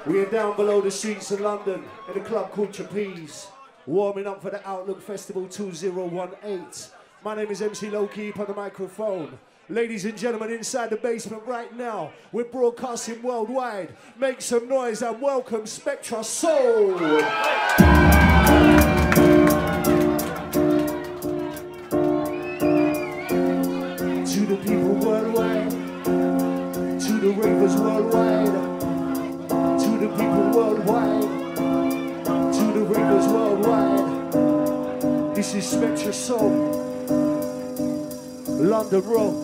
We are down below the streets of London in a club called Trapeze, warming up for the Outlook Festival 2018. My name is MC Low-Keep on the microphone. Ladies and gentlemen, inside the basement right now, we're broadcasting worldwide. Make some noise and welcome Spectra Soul. To the people worldwide, to the ravers worldwide. To the people worldwide, to the ravers worldwide. This is Spectra Soul, London Rock.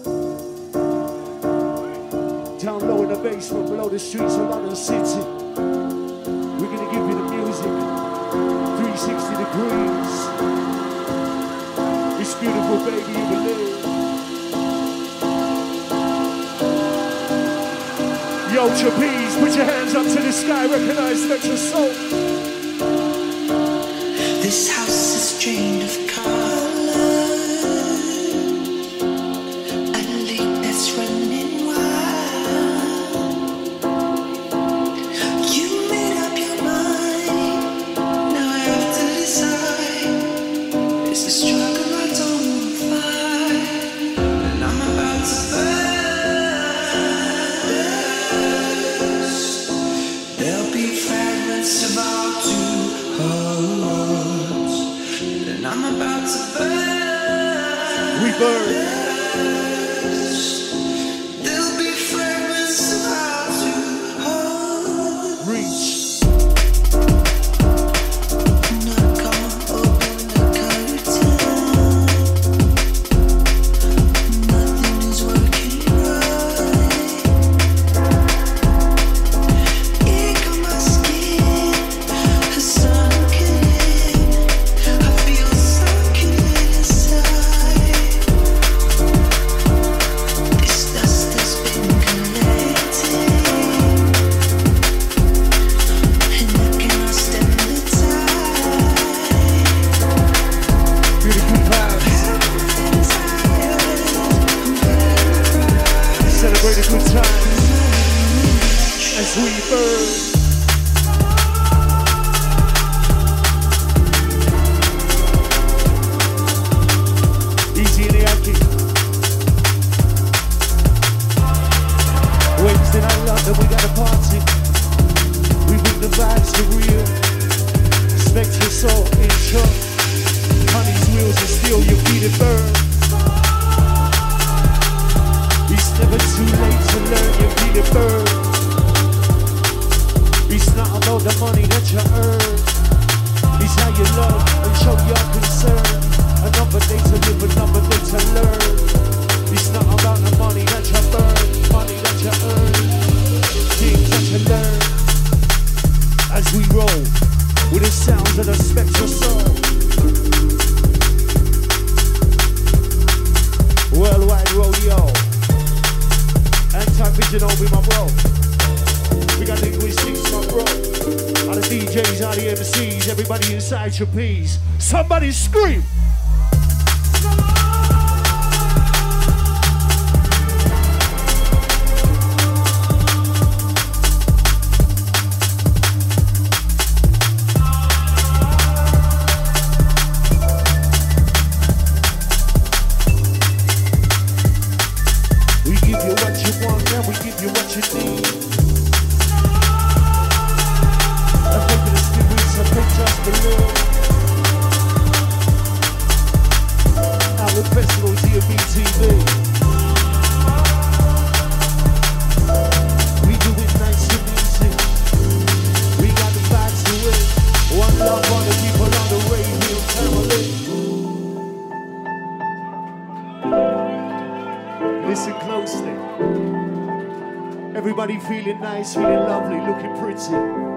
Down low in the basement, below the streets of London City. We're gonna give you the music, 360 degrees. It's beautiful, baby, you believe. Yo, Trapeze, put your hands up to the sky, recognize Spectra Soul. This house is drained of color, a lake that's running wild. You made up your mind, now I have to decide. It's a struggle I don't fight, and I'm about to burn. About to hearts, and I'm about to burn. We burn. There'll be fragments about to hearts. Reach. Knock on, open the curtain. Nothing is working right. Here come my skin. Celebrate a good time as we burn. Easy in the Yankee. Wednesday night London, we got a party. We bring the vibes to real. Spectra Soul in short. Honey's wheels and steel, you feel it burn. It's never too late to learn, you feel it burn. It's not about the money that you earn. It's how you love and show your concern. Another day to live, another day to learn. It's not about the money that you burn, money that you earn. Things that you learn. As we roll with the sounds of the Spectra Soul. Worldwide rodeo. Anti-Vision be my bro. We got linguistics, my bro. All the DJs, all the MCs, everybody inside Trapeze. Somebody scream! We give you what you want, and we give you what you need. I think the spirits are just the Lord. Outlook Festival, DMV-TV. We do it nice and easy. We got the vibes to it. One love on the people on the radio family. Listen closely. Everybody feeling nice, feeling lovely, looking pretty.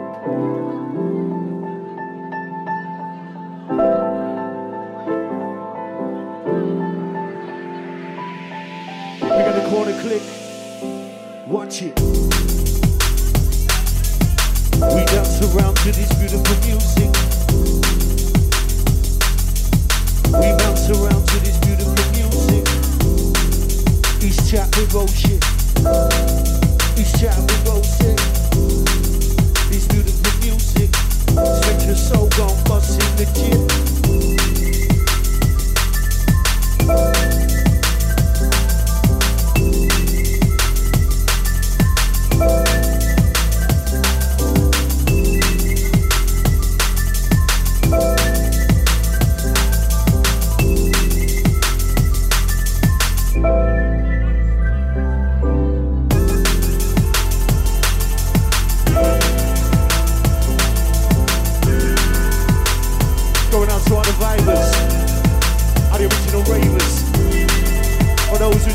We're gonna corner click. Watch it. We dance around to this beautiful music. We bounce around to this beautiful music. East chat with bullshit. East chat with bullshit.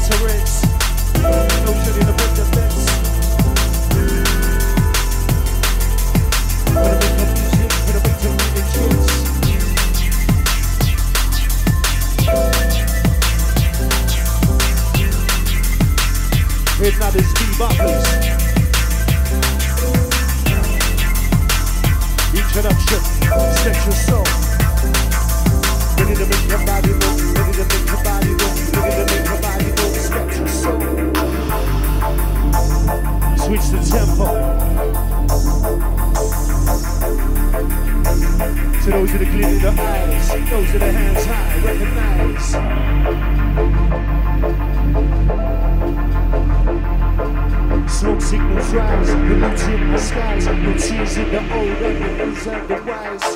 Tourette's. Those ready to break the bets. Gonna make the music, gonna make the music kids. Here's now this beboppers. Introduction, sexual soul. Ready to make your body move, ready to make your body move, ready to make your body move, sexual soul. Switch the tempo. So those are the glint in the eyes, those are the hands high, recognize. Smoke signals rise, polluting in the skies, no tears in the old and the news and the wise.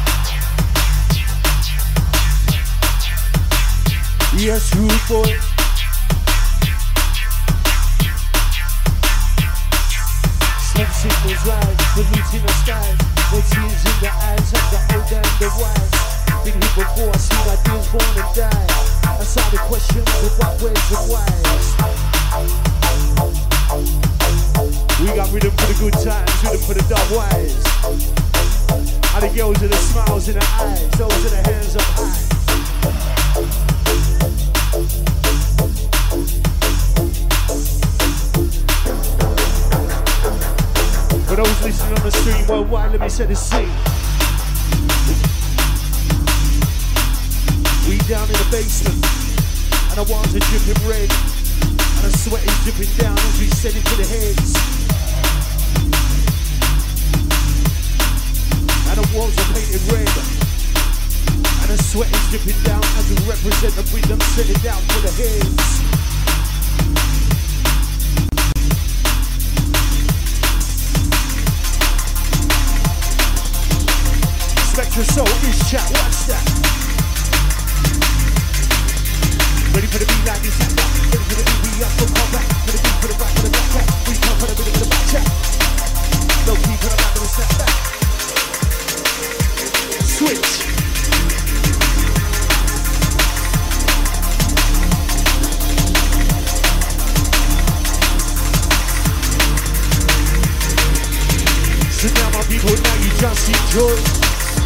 Yes, rude boy. Smoke signals rise, polluting the skies, no tears in the eyes of the old and the wise. Been here before, I see my dreams born and die. I saw the questions of what ways and whys. We got rhythm for the good times, rhythm for the dumb wise. And the girls are the smiles in the eyes, those are the hands up high. For those listening on the stream worldwide, let me set the scene. We down in the basement, and the walls are dripping red, and the sweat is dripping down as we set it to the heads. And the walls are painted red, and the sweat is dripping down as we represent the freedom, set it down for the heads. Spectra Soul is chat, watch that. Ready for the beat like this, ready for the beat, we up, we'll come back. For the beat, for the back, for the back, back. We come for the bit of the back chat. No beat for the back, for the snap back. Switch. So now my people, now you just enjoy.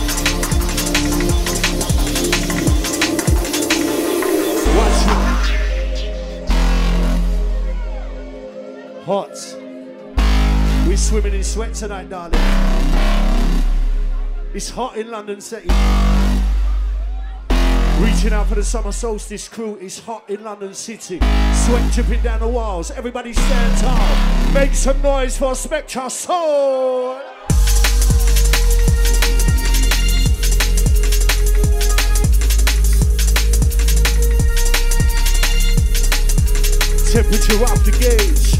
Hot. We're swimming in sweat tonight, darling. It's hot in London City. Reaching out for the summer solstice crew. It's hot in London City. Sweat dripping down the walls. Everybody stand tall. Make some noise for Spectra Soul. Temperature up the gauge.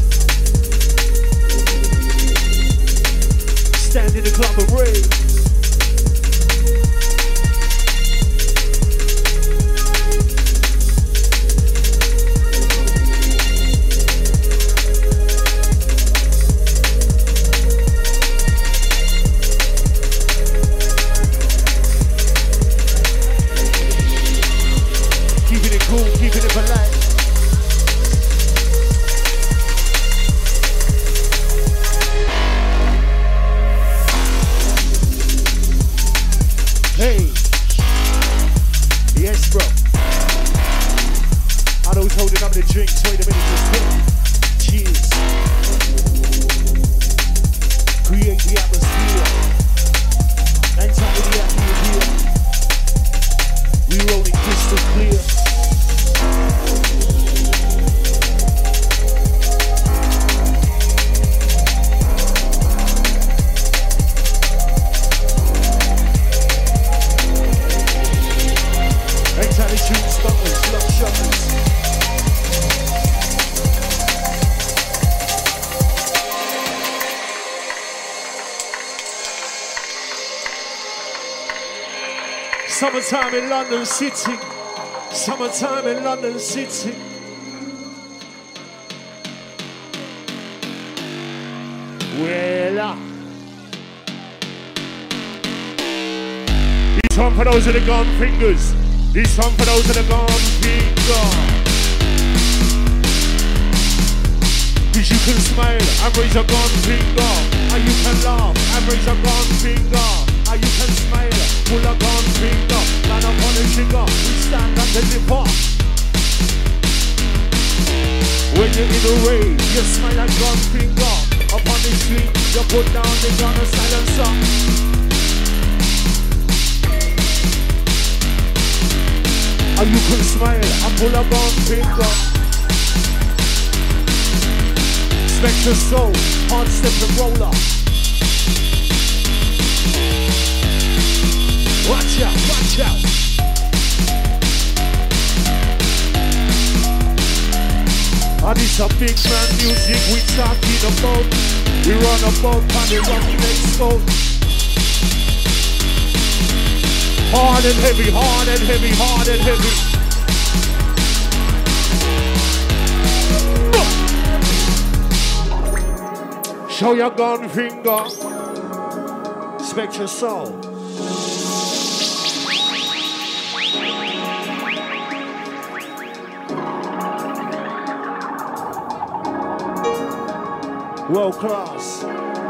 Stand in the club and rave. Keeping it cool, keeping it polite. Hey, yes, bro. I know who's holding up the drinks. Wait a minute, just quick. Cheers. Create the atmosphere. Enter the atmosphere. We rolling crystal clear. Summertime in London City. Summertime in London City. Well, this one for those with the gone fingers. This one for those with the gone fingers. Ladies, you can smile and raise a gun finger, and you can laugh and raise a gun finger, and you can smile, pull a gun finger, man up on the trigger, we stand and deliver. When you're in the rain, you smile and gun finger, up on the street, you put down the gun and silencer. And you can smile and pull a gun finger. Spectre soul, hard step and roller. Watch out, watch out. And it's a big man music we talking about. We run about on the rock next boat. Hard and heavy, hard and heavy, hard and heavy. Show your gun finger. Spectre soul. World class.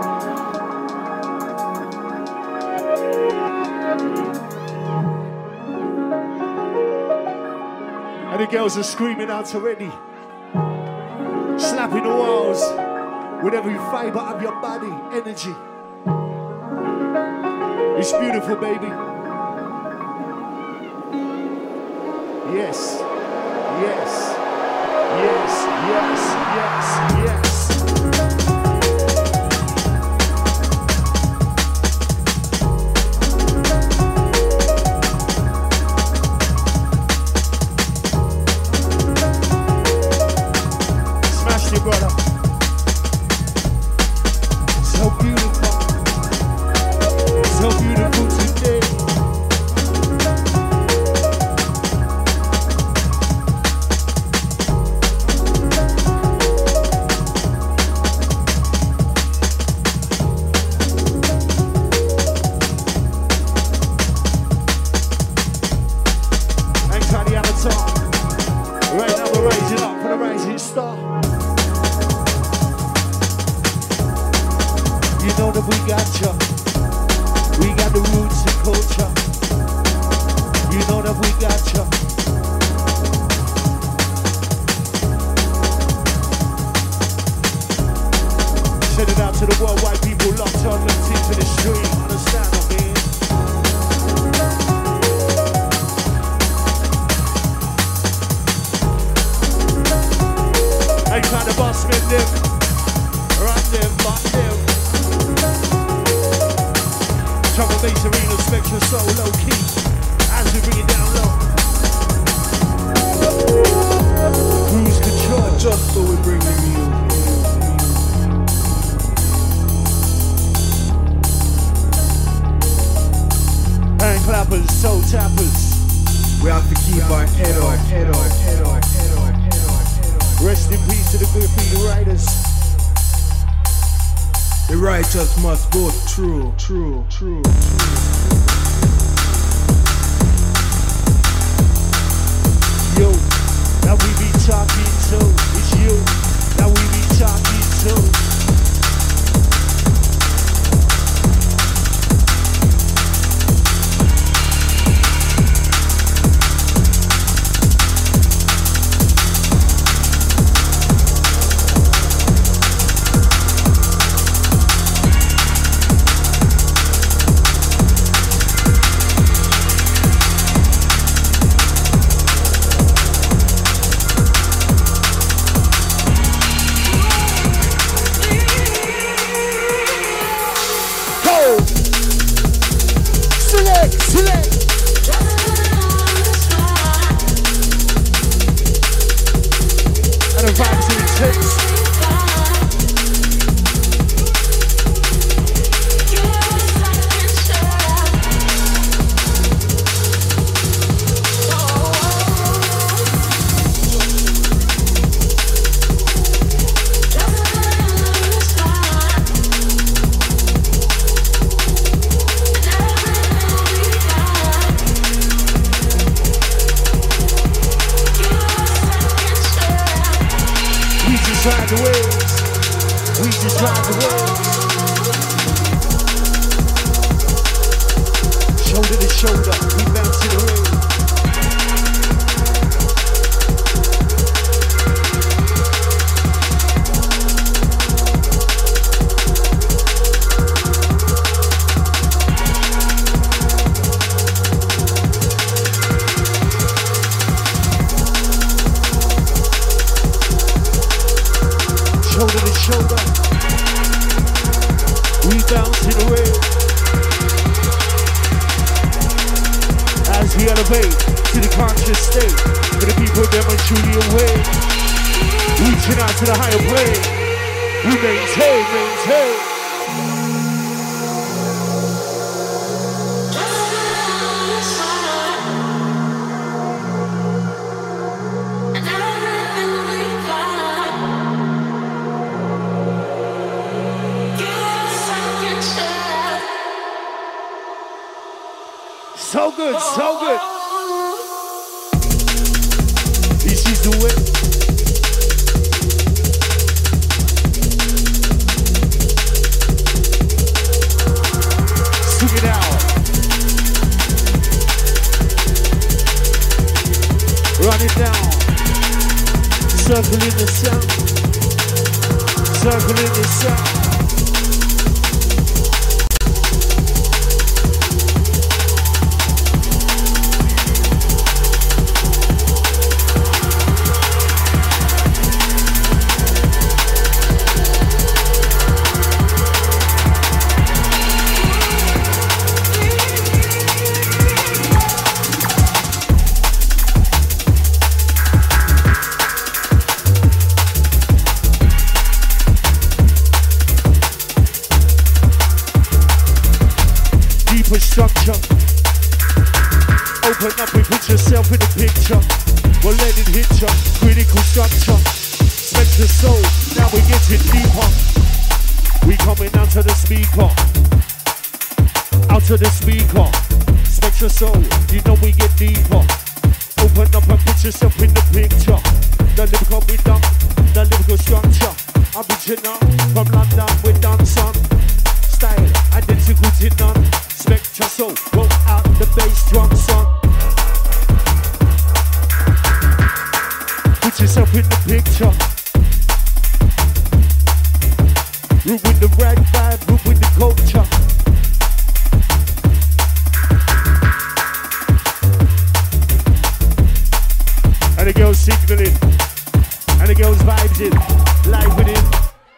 And the girls are screaming out already. Slapping the walls with every fiber of your body, energy. It's beautiful, baby. Yes, yes, yes, yes, yes, yes. Brother, so beautiful today. Hang tight the avatar. Right now we're raising up for the rising star. You know that we got ya. We got the roots and culture. You know that we got ya. Send it out to the worldwide people locked on, locked into the stream. Understand what I mean? I try to boss with them. Run them, bust them. Trouble bass arena, Spectre soul low key as we bring it down low. Cruise control, just so we bring the music. Hand clappers, soul tappers. We have to keep our head on. Rest in peace to the graffiti writers. The righteous must go true. Yo, that we be talking to. It's you, that we be talking to. shoulder, we bounce in the ring. Shoulder to shoulder, we bounce in the ring. As we elevate to the conscious state, for the people that are truly awake, reaching out to the higher plane, we maintain. So good, so good. This is the way. Swing it out. Run it down. Circle in the sound. Circle in the sound. Structure. Open up and put yourself in the picture. We'll let it hit you. Critical structure. Spectre soul. Now we get it deeper. We coming out to the speaker. Out to the speaker. Spectre soul. You know we get deeper. Open up and put yourself in the picture. The lyrical rhythm. The lyrical structure. Original from London with dancing. Style identical to none. Spectre soul, roll out the bass drum song. Put yourself in the picture. Root with the red vibe, root with the culture. And the girls signaling. And the girls vibes in. Live with it.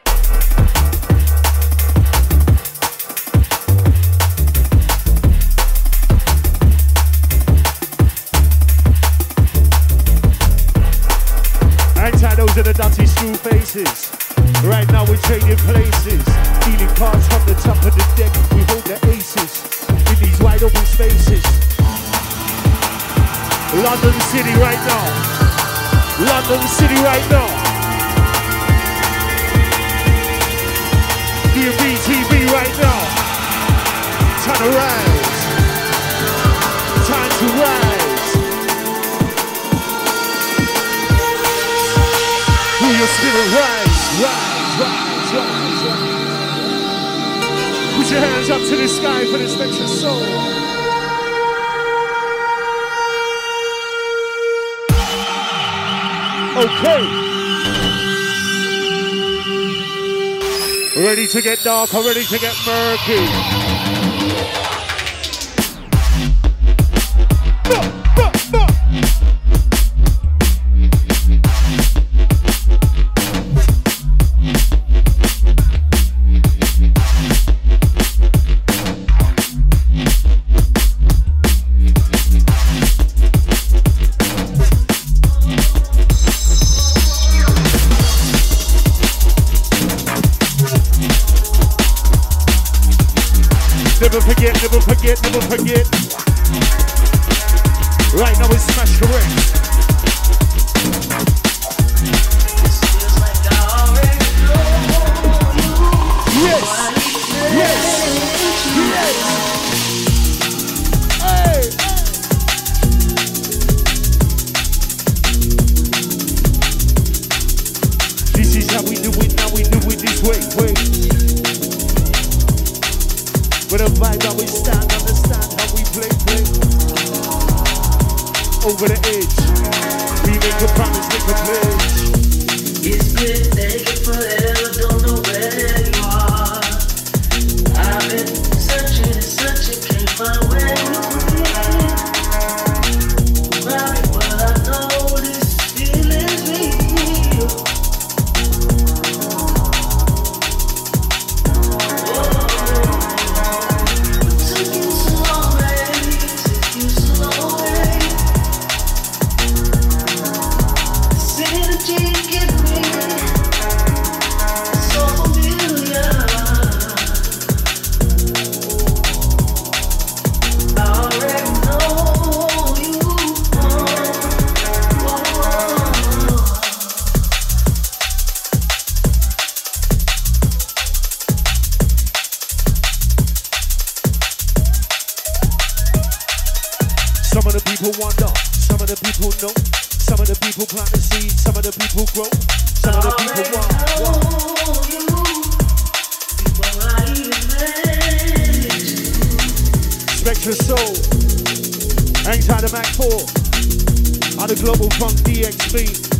Those are the dirty screw faces. Right now we're trading places. Dealing cards from the top of the deck. We hold the aces in these wide open spaces. London City right now. London City right now. DMV TV right now. Time to rise. Time to rise. Your spirit rise, rise, rise, rise, rise. Put your hands up to the sky for the Spectre soul. Okay. Ready to get dark or ready to get murky? Never forget. Right now it's Smash Correct. Yes, yes, yes. Hey. This is how we do it, now we do it this way. With a vibe that we stand, understand how we play. Over the edge. We make a promise, make a pledge. It's been taken forever, don't know where you are. I've been searching and searching, can't find where you've been. Right, well I know this feeling's real. Took you so long, baby, took you so long, baby. Synergy give me so familiar. I already know you. Some of the people wonder, some of the people know, some of the people plant the seed, some of the people grow, some of the people want. Spectra Soul, Hangtime the Mac 4, on the Global Funk DXB.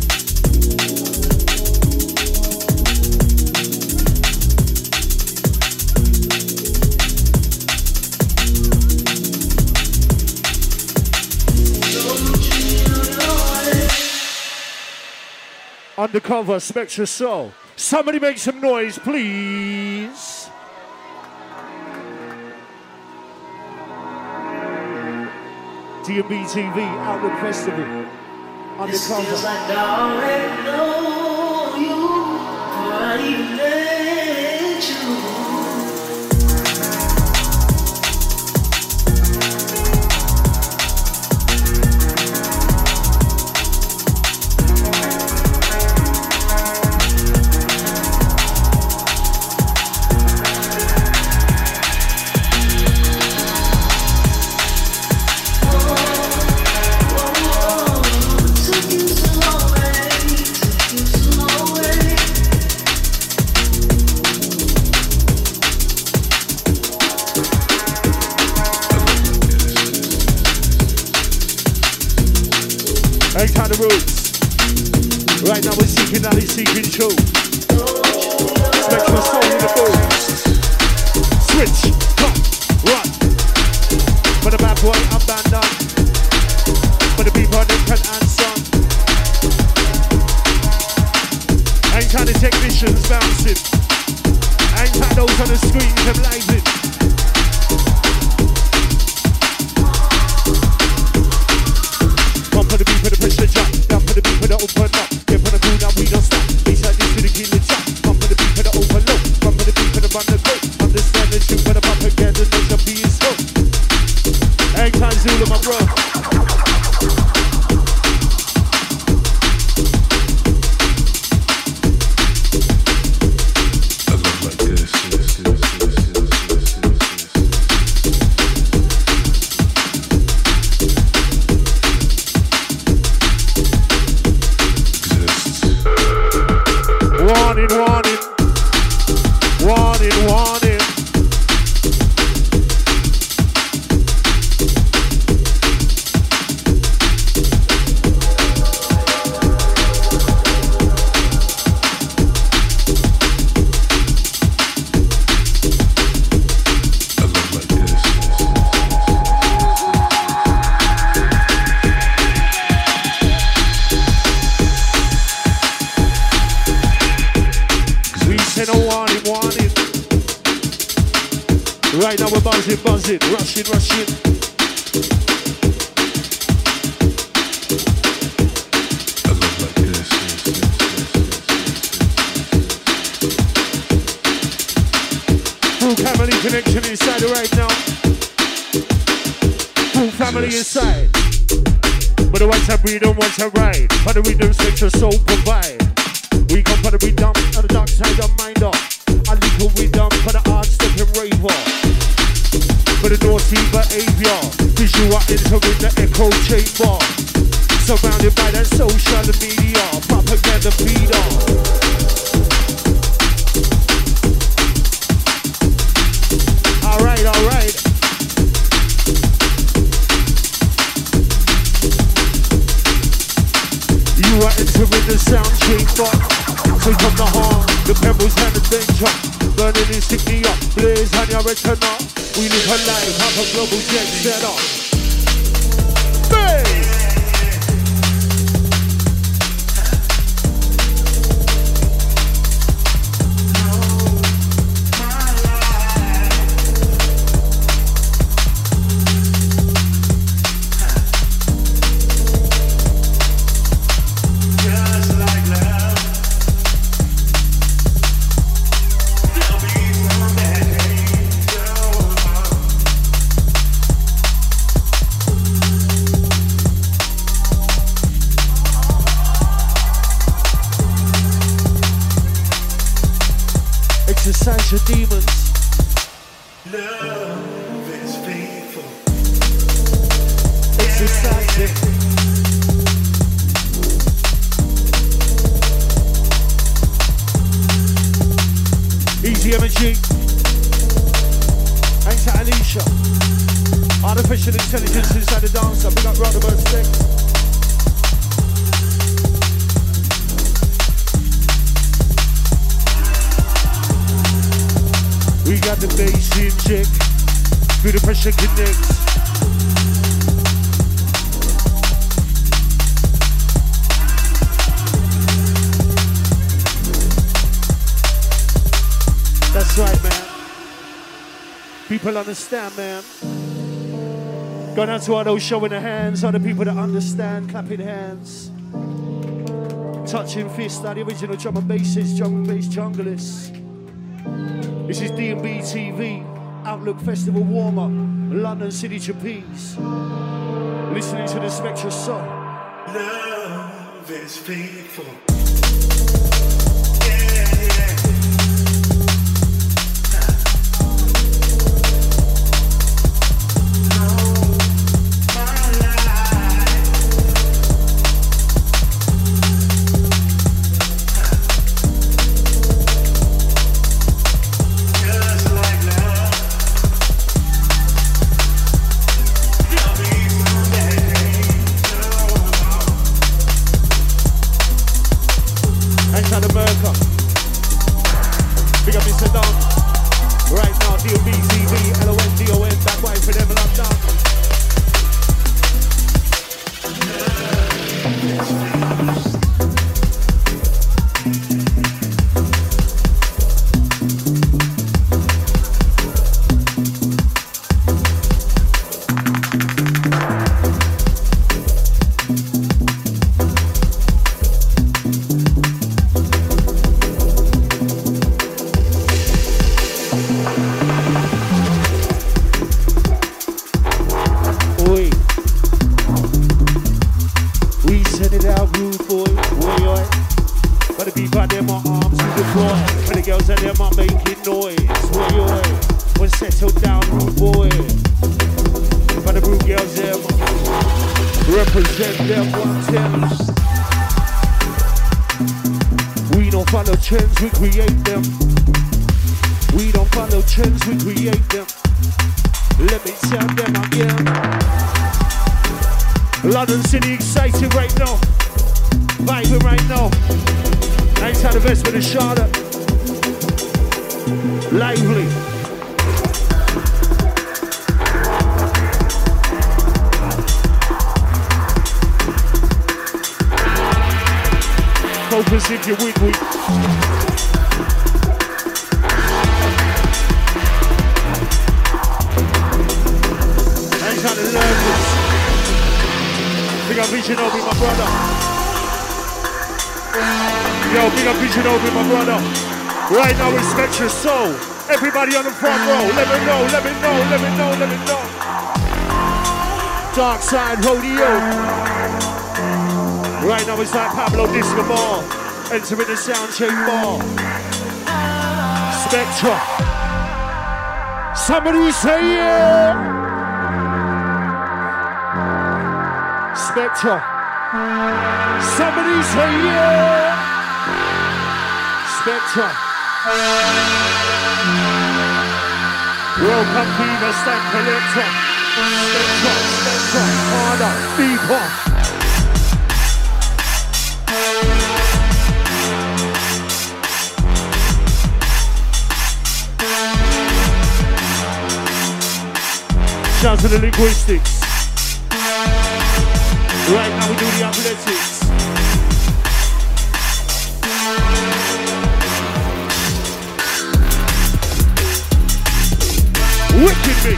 Undercover, Spectra Soul. Somebody make some noise, please. D&B TV, Outlook Festival. Undercover. Feels like I already know you, before I even let you. Took you so long, baby, took you so long, baby. Hangtime the Roots. Right now we're seeking out his secret show. Spectra Soul in the booth. Switch, come, run. For the bad boy, I'm banded. For the people that can answer. Hangtime the technicians bouncing. Hangtime those on the screens, them living. One for the beat for the pressure drop. Down for the beat for the open up. Get for the cool now we don't stop. Bass like this to the killer chop. One for the beat for the overload. One for the beat for the run the go. Understand the shoot for the propaganda. Knows the beat is slow. Hangtime Zulu, my bro. Warning, warning, warning, warning. Right now we're buzzing, buzzing, rushing, rushing. Full family connection inside right now. Full family inside. But the ones that breathe and ones that ride. For the rhythm Spectra Soul provide. We come for the rhythm on the dark side of mind up. A little rhythm for the hard stepping raver. For the naughty behavior, visual entering the echo chamber. Surrounded by that social media, propaganda feeder. Alright, alright. in the sound chamber. So from the heart, the pebbles and the danger. Burning and stick me up, blaze on your retina. We live a life, have a global jet setter. Bass! Exercise your demons. Love is faithful. Exercise it. Easy energy. Thanks to Alicia. Artificial intelligence inside the dancer. Big up Roundabout Sticks. We got the bass in check, feel the pressure connect. That's right, man. People understand, man. Going out to all those showing their hands, all the people that understand, clapping hands. Touching fists, like the original drum and basses, drum and bass junglers. This is D&B TV, Outlook Festival warm-up, London City Trapeze. Listening to the Spectra song. Love is faithful. Trends, we create them. We don't follow trends, we create them. Let me tell them again. London City excited right now. Vibing right now. Nice how the best with the Charlotte. Lively. Focus if you're with me. Thanks how the learners. Big up Vision Obi, my brother. Yo, big up Vision Obi, my brother. Right now, respect your soul. Everybody on the front row. Let me know, let me know, let me know, let me know. Dark Side Rodeo. Right now it's like Pablo Discobar entering the sound chamber. Spectra. Somebody say yeah. Spectra. Somebody say yeah. Spectra. Welcome Viva Stand Collector. Spectra, Spectra, harder, deeper. Down to the linguistics. Right now we do the athletics. Wicked mix.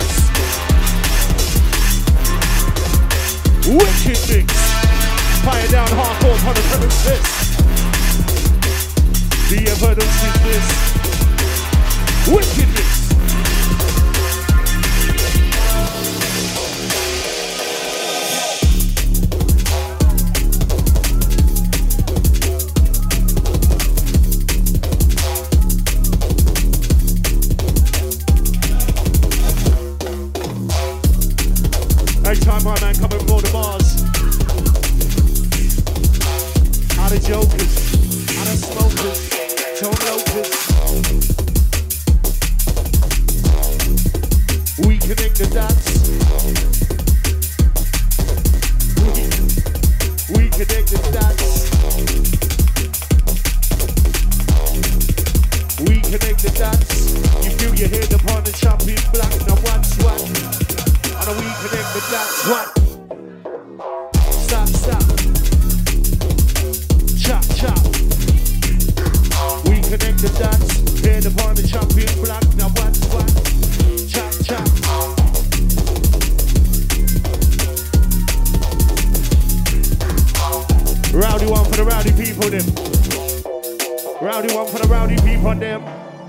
Wicked mix. Fire down hardcore on the premises. The evidence is this. Wicked mix. Anytime my man coming from all the bars. Out of jokers, out of smokers, John Lopez. We connect the dots. We connect the dots. We connect the dots. You feel your head upon the chopping block. Now what's what? And we connect the dots. What? Stop, stop. Chop, chop. We connect the dots. Head upon the chopping block. Now what's what? Chop, chop. Rowdy one for the rowdy people, them. Rowdy one for the rowdy people, them.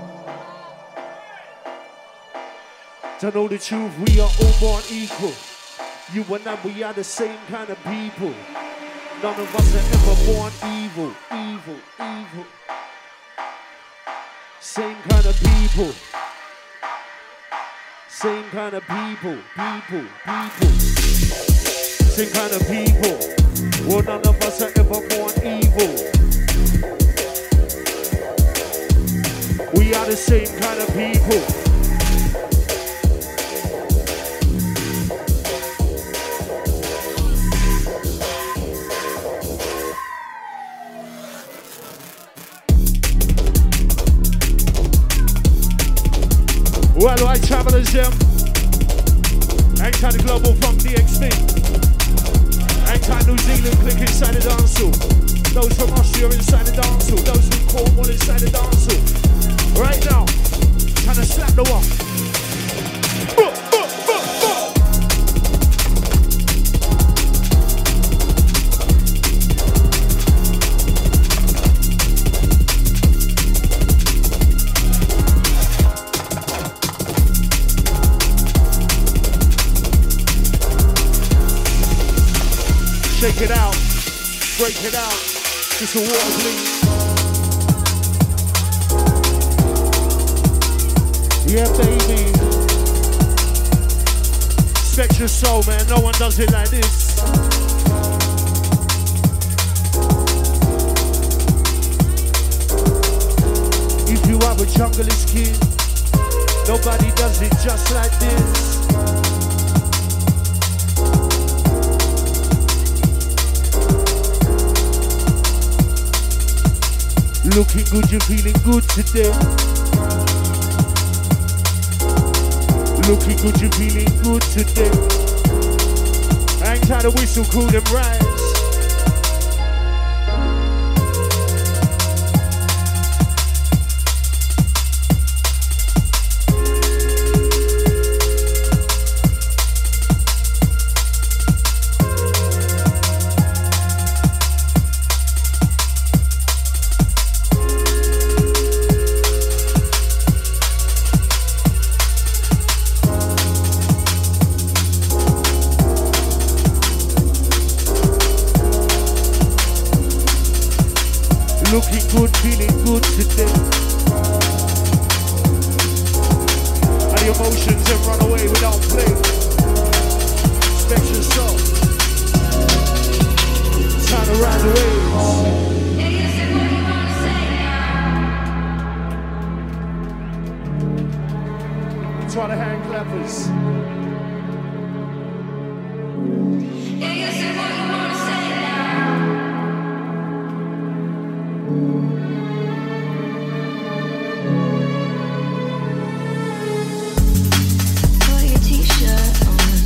To know the truth, we are all born equal. You and I, we are the same kind of people. None of us are ever born evil, evil, evil. Same kind of people. Same kind of people, people, people. Same kind of people. Well, none of us are ever born evil. We are the same kind of people. Well, I travelers, them. Hang time the global from DXB. Hang time New Zealand click inside the dance hall. Those from Austria inside the dance hall. Those from Cornwall inside the dance hall. Right now, trying to slap the wall. Shake it out, break it out, just a water please. Yeah baby, respect your soul man, no one does it like this. If you are a junglist kid, nobody does it just like this. Looking good, you're feeling good today. Looking good, you're feeling good today. Hang tight the whistle, cool them rise. Looking good, feeling good today. And the emotions have run away without play. Respect yourself. Turn around the waves. Try the hand clappers. Put your t-shirt on.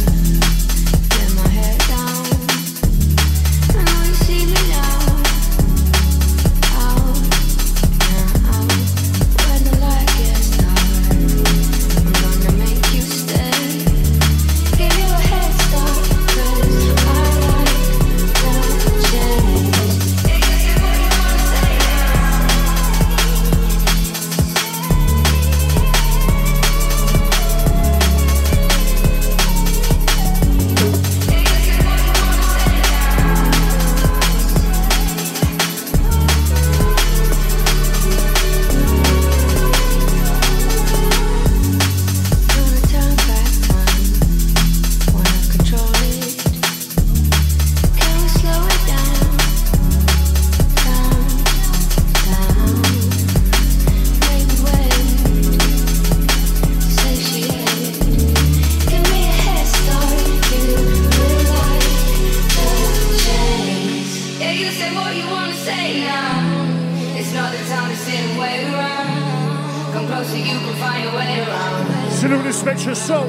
Spectre Soul.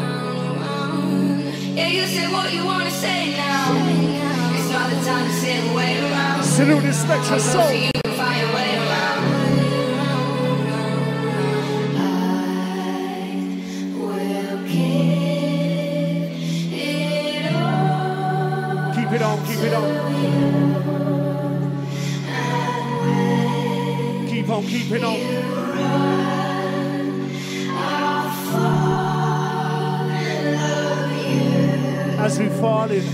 Yeah, you say what you wanna say now. It's not the time to sit and wait around. Salute the Spectre Soul. You can find your way around. I will keep it on. Keep it on, keep it on. Keep on, keep it on. As we fall in,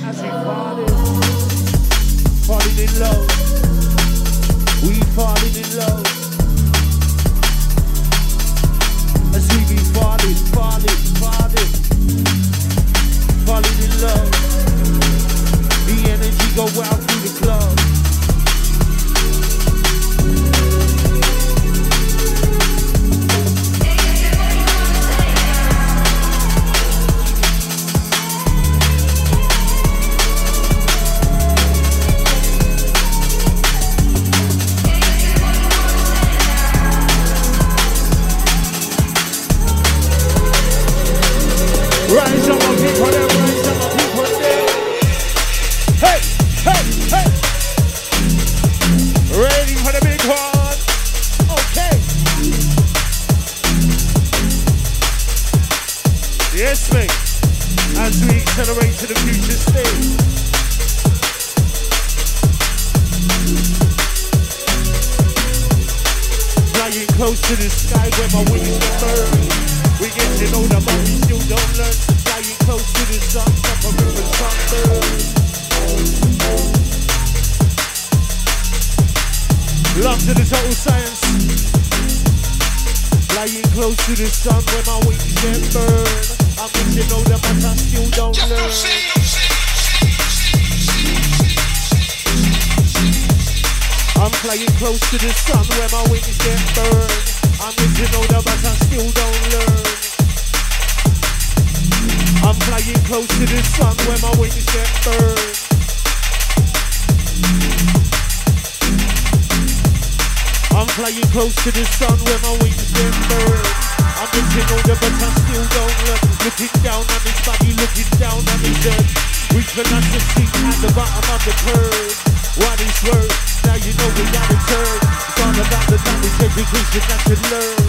falling in love. We falling in love. As we be falling in love. The energy go out through the club. Rise up, my people there, rise up, my people there. Hey, hey, hey. Ready for the big one. Okay. Yes, mate. As we accelerate to the future state. Flying close to the sky where my wings are burned. We get to know them, but we still don't learn. Flying close to the sun, suffering with sunburn. Love to the total science. Flying close to the sun where my wings get burned. I'm getting to know them, but I still don't learn. I'm flying close to the sun where my wings get burned. I'm getting to know them, but I still don't learn. I'm flying close to the sun where my wings get burned. I'm flying close to the sun where my wings get burned. I'm getting older but I still don't learn. Looking down on his body, looking down on his head. We cannot succeed at the bottom of the curve. What is worth? Now you know we gotta turn. It's all about the knowledge, education that you learn.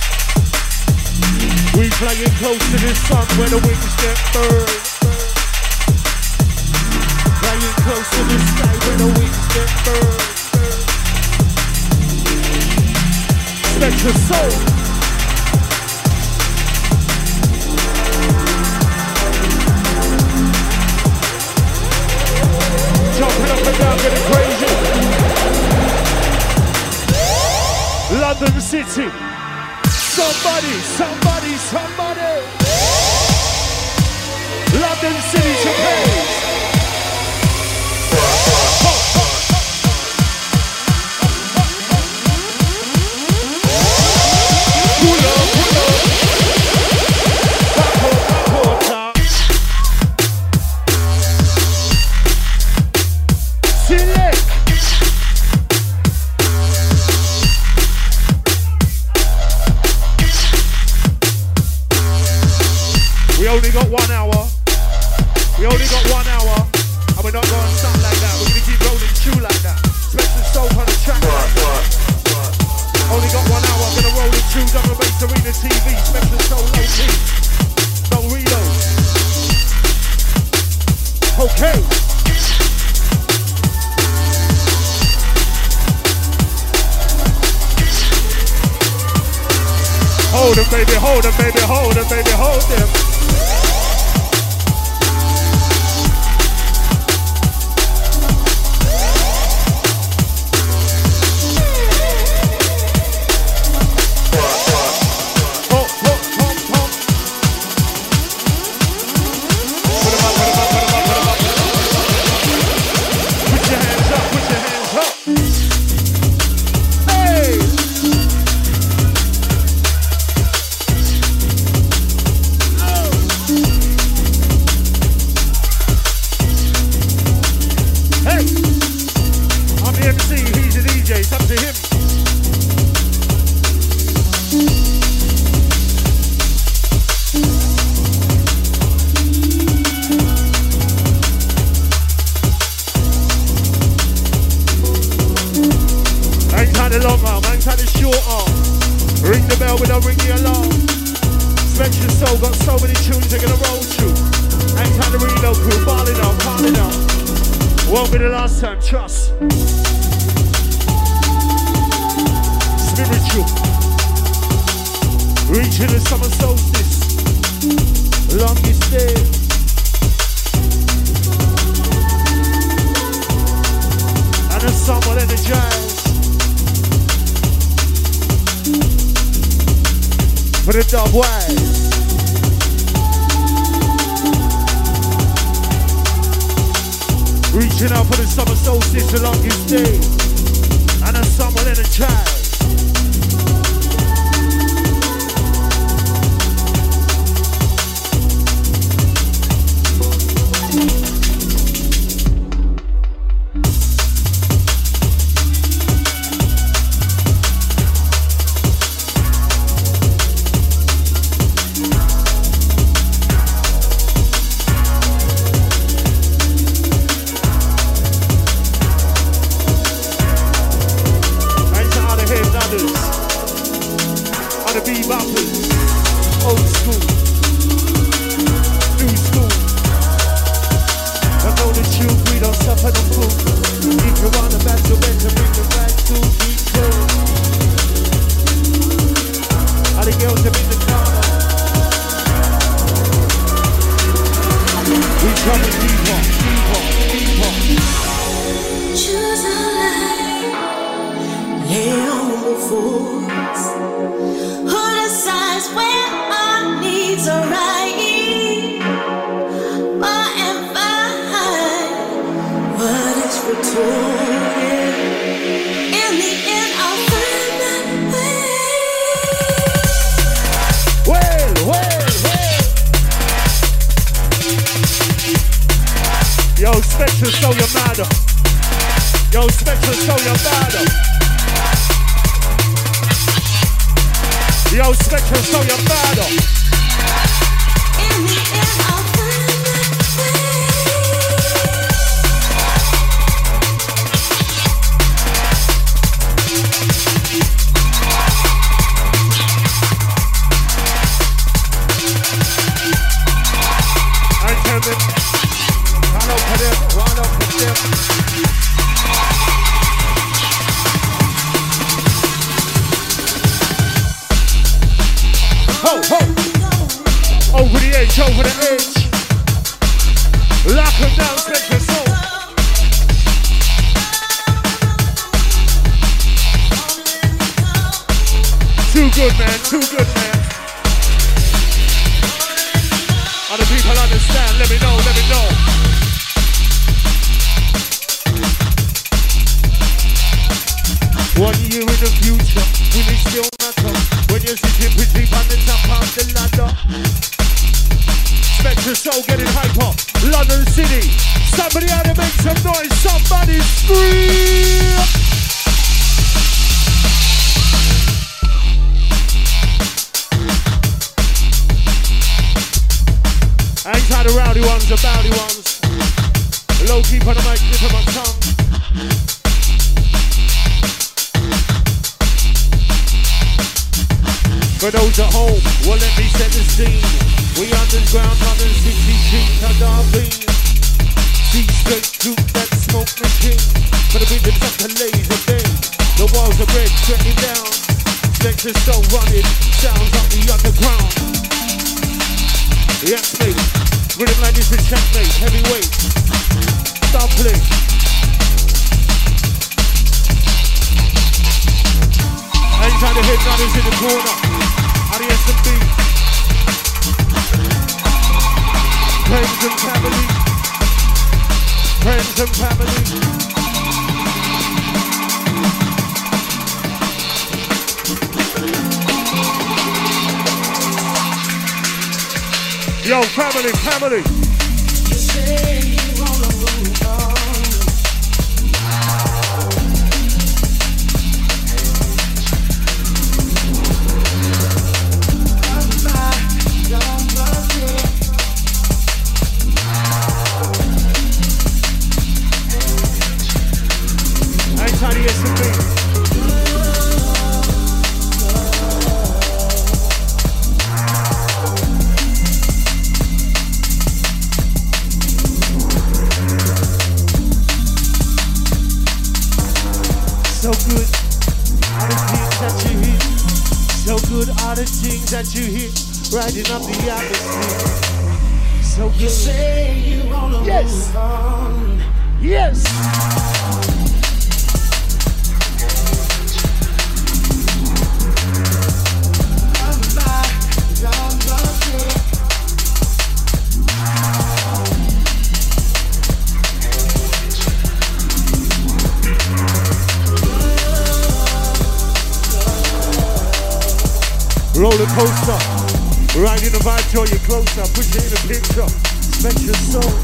We flying close to the sun where the wings get burned. Flying close to the sky where the wings get burned. Spectre Soul. Jumping up and down, getting crazy. London City. Somebody. London City to pay. Pull up. Select. We only got 1 hour. And we're not going to stop like that. We're going to keep rolling through like that. Spectre Soul on the track. Only got 1 hour. I'm going to roll it through Double Bass Arena TV. Spectre Soul low key. Don't reload. Okay. Hold them, baby, hold them, baby, hold them, baby, hold them. tunes are gonna roll through. Ain't time to reload crew, balling out, calling out. Won't be the last time, trust. Spiritual. Reaching the summer solstice. Longest day. And the somewhat energized. For the dub wise. Reaching out for the summer solstice, the longest day. And the somewhat energized. For those at home, well let me set the scene. We underground, 160 sheets under our beam. See straight through that smoke machine. For the rhythms of the laser beam. The walls are red, stretching down. Selectors so running, sounds of the underground. Yes mate, rhythm like this is checkmate, heavyweight. Stop play. Anytime the headliners in the corner. R.E.S.M.B. Friends and family. Friends and family. Yo, family, family. You say you wanna move on. that you hear, riding up the atmosphere. So good. You say you wanna move on. Yes. Roller coaster, riding the vibe, draw you closer, put you in a picture, spend your soul.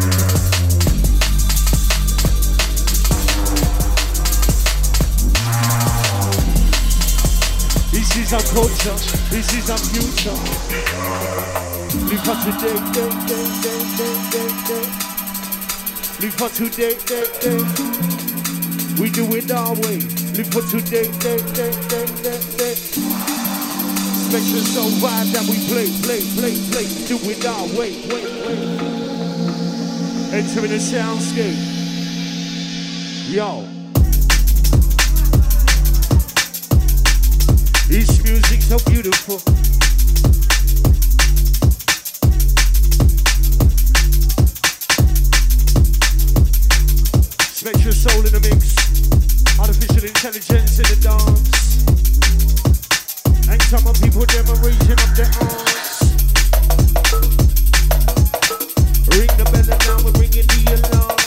This is our culture, this is our future. Live for today, day, day, day, day, day, day. Live for today, day, day. We do it our way. Live for today, day, day, day, day, day. Special soul vibe that we play. Do it our way, wait. Entering the soundscape. Yo. This music so beautiful. Spectral soul in the mix. Artificial intelligence in the dance. And some of people, them are raising up their arms. Ring the bell and now we're ringing the alarm.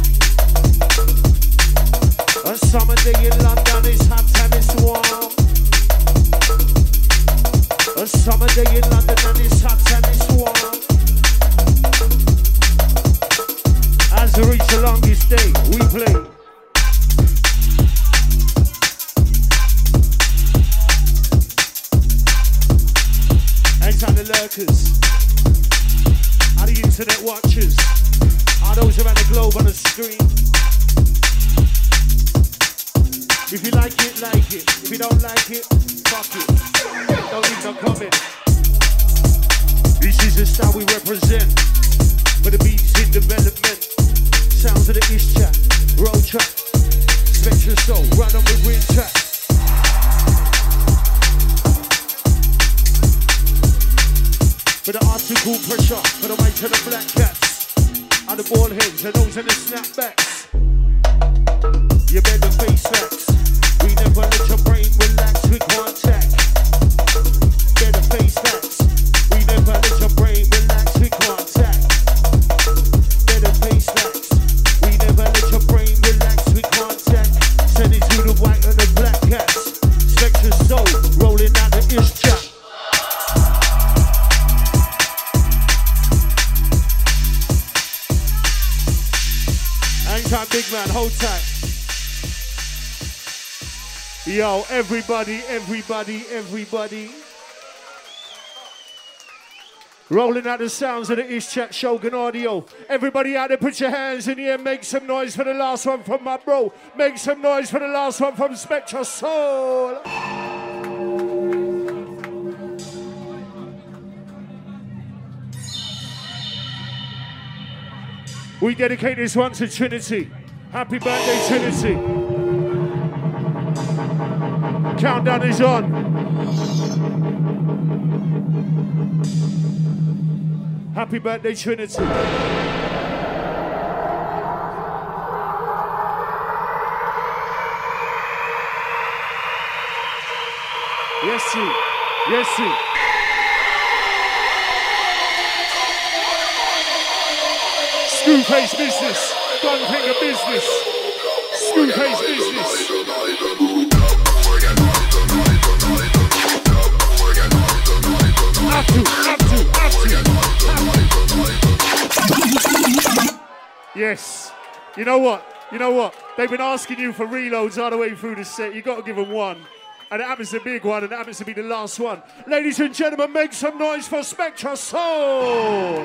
A summer day in London is hot and it's warm. A summer day in London and it's hot and it's warm. As we reach the longest day, we play. And the lurkers, are the internet watchers, are those around the globe on the screen. If you like it, like it. If you don't like it, fuck it. Don't leave no comment. This is the style we represent. For the beats in development. Sounds of the Ish Chat, road track, Spectral Soul, run on with green track. For the article pressure, for the white and the black cats, and the bald heads, and those in the snapbacks. You better face facts. We never let your brain relax with contact. Better face facts. We never let your brain relax with contact. Better face facts. We never let your brain relax with contact. Send it to the white and the black cats. Spectral Soul, rolling out the Ish Chat. Time, big man, hold tight. Yo, everybody. Rolling out the sounds of the Ish Chat Shogun Audio. Everybody out there, put your hands in the air. Make some noise for the last one from my bro. Make some noise for the last one from Spectral Soul. We dedicate this one to Trinity. Happy birthday, Trinity. Countdown is on. Happy birthday, Trinity. Yes, sir. Yes, sir. Screwface business, gun finger business, Screwface business. Have to. Yes. You know what? They've been asking you for reloads all the way through the set. You got to give them one. And it happens to be a big one, and it happens to be the last one. Ladies and gentlemen, make some noise for Spectral Soul.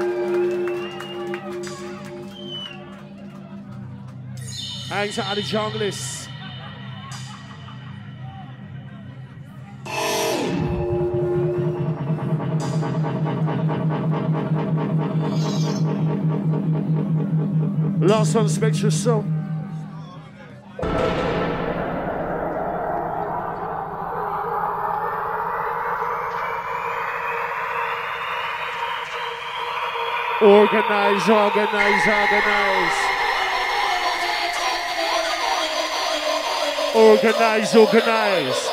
Hangs out of the junglists. Last one, Spectral Soul. Organize, organize, organize. Organize, organize.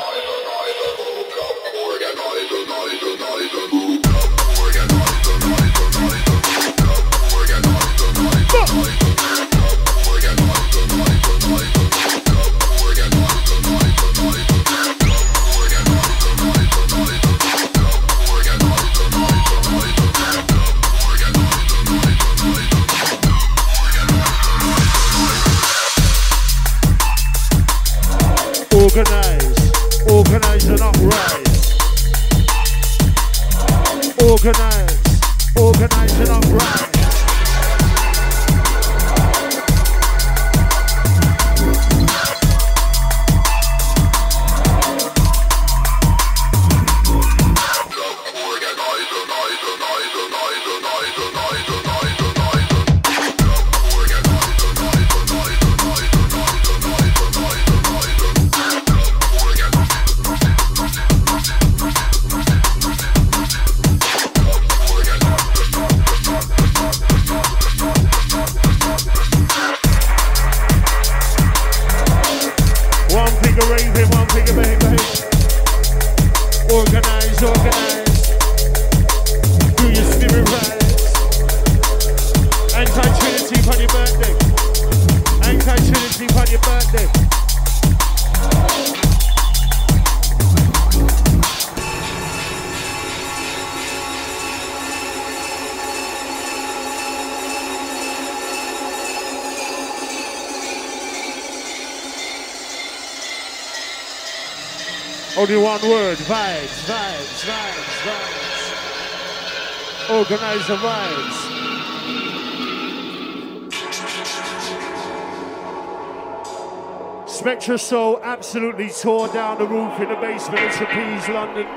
Organize, organize and uprise. Organize, organize and uprise. Organize, organize. Do your spirit rise. Anti-Trinity for your birthday. Anti-Trinity for your birthday. Only one word, vibes, vibes, vibes, vibes. Organize the vibes. Spectra Soul absolutely tore down the roof in the basement of Trapeze, London.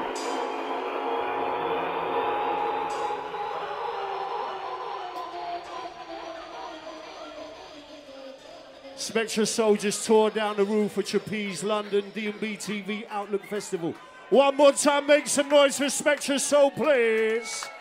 Spectra Soul just tore down the roof of Trapeze, London, D&B TV Outlook Festival. One more time, make some noise for Spectra Soul, please.